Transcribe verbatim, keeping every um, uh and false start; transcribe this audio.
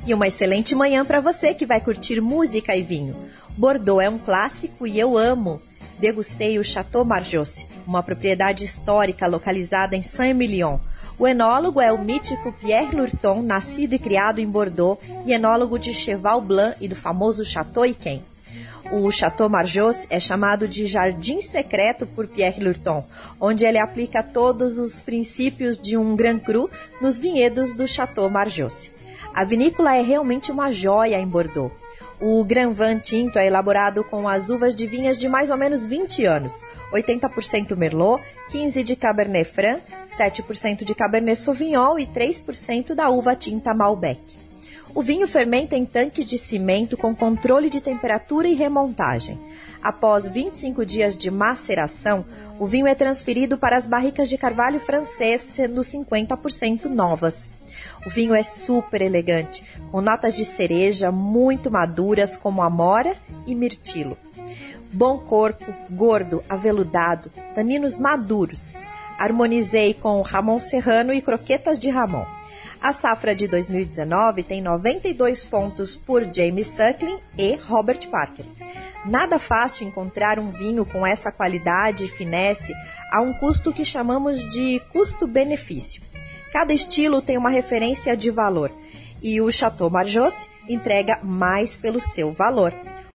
E uma excelente manhã para você que vai curtir música e vinho. Bordeaux é um clássico e eu amo. Degustei o Chateau Marjose, uma propriedade histórica localizada em Saint-Émilion. O enólogo é o mítico Pierre Lurton, nascido e criado em Bordeaux, e enólogo de Cheval Blanc e do famoso Chateau Yquem. O Chateau Marjose é chamado de Jardim Secreto por Pierre Lurton, onde ele aplica todos os princípios de um Grand Cru nos vinhedos do Chateau Marjose. A vinícola é realmente uma joia em Bordeaux. O Grand Vin tinto é elaborado com as uvas de vinhas de mais ou menos vinte anos, oitenta por cento Merlot, quinze por cento de Cabernet Franc, sete por cento de Cabernet Sauvignon e três por cento da uva tinta Malbec. O vinho fermenta em tanques de cimento com controle de temperatura e remontagem. Após vinte e cinco dias de maceração, o vinho é transferido para as barricas de carvalho francês, sendo cinquenta por cento novas. O vinho é super elegante, com notas de cereja muito maduras como amora e mirtilo. Bom corpo, gordo, aveludado, taninos maduros. Harmonizei com Ramon Serrano e croquetas de Ramon. A safra de dois mil e dezenove tem noventa e dois pontos por James Suckling e Robert Parker. Nada fácil encontrar um vinho com essa qualidade e finesse a um custo que chamamos de custo-benefício. Cada estilo tem uma referência de valor e o Chateau Marjose entrega mais pelo seu valor.